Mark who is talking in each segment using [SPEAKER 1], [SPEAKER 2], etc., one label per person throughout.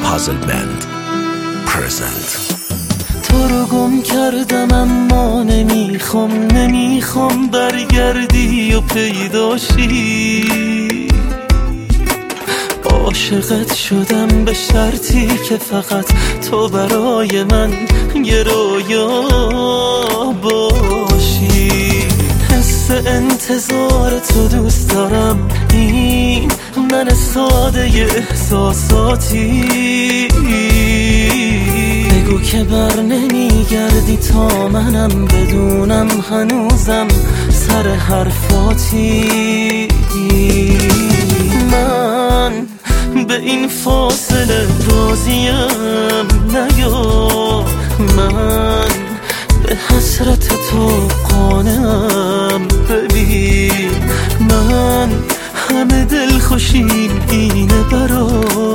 [SPEAKER 1] Puzzle Band present.
[SPEAKER 2] تو رو گم کردم اما نمیخوام برگردی و پیداشی. عاشقت شدم به شرطی که فقط تو برای من یه رویا باشی. حس انتظار تو دوست دارم، این من ساده احساساتی. بگو که بر نمیگردی تا منم بدونم هنوزم سر حرفاتی. من به این فاصله راضیم، نیا من به حسرت تو قانعم. ببین من همه دلخوشیم اینه برا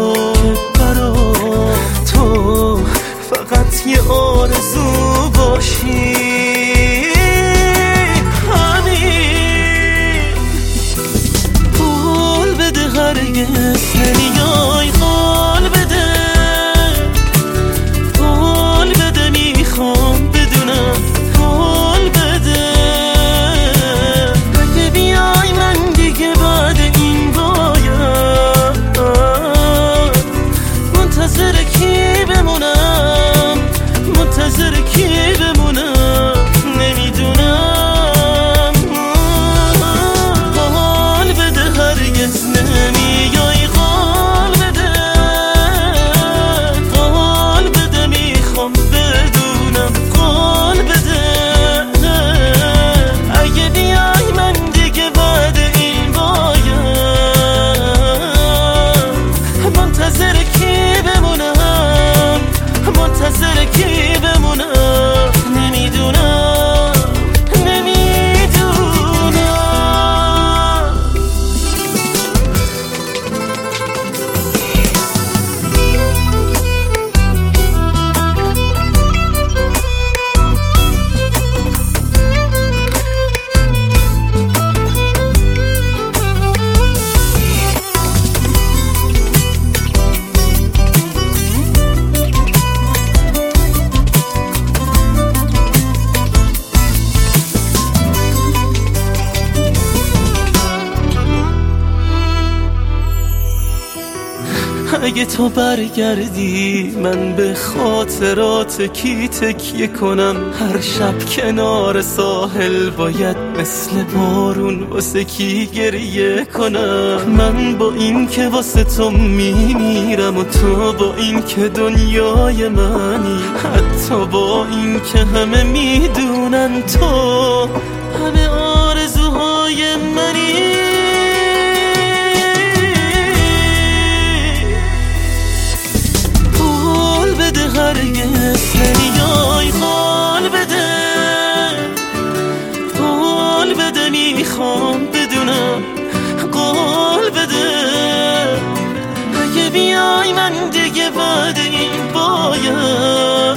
[SPEAKER 2] تو فقط یه آرزو باشی. همین قول بده هرگز نمیای، قول بده میخوام بدونم، قول بده اگه بیای من دیگه بعد این باید منتظر کی بمونم، منتظر کی بمونم نمیدونم. قول بده هرگز نمیای، قول بده میخوام بدونم، قول بده اگه بیای من دیگه بعد این باید منتظر کی بمونم، منتظر کی بمونم نمیدونم. اگه تو برگردی من به خاطرات کی تکیه کنم؟ هر شب کنار ساحل باید مثل بارون واسه کی گریه کنم؟ من با این که واسه تو میمیرم و تو با این که دنیای منی، حتی با این که همه میدونن تو همه آرزوهای منی. هرگز نمیای، قول بده میخوام بدونم، قول بده اگه بیای من دیگه بعد این باید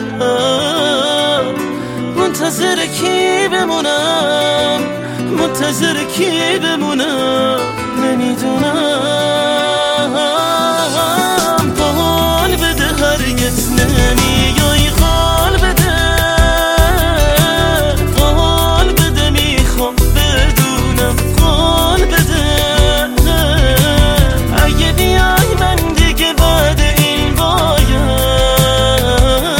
[SPEAKER 2] منتظر کی بمونم، منتظر کی بمونم نمیدونم. قول بده هرگز نمیای، قول بده میخوام بدونم، قول بده اگه بیای من دیگه بعد این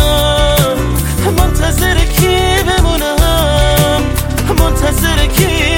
[SPEAKER 2] باید منتظر کی بمونم، منتظر کی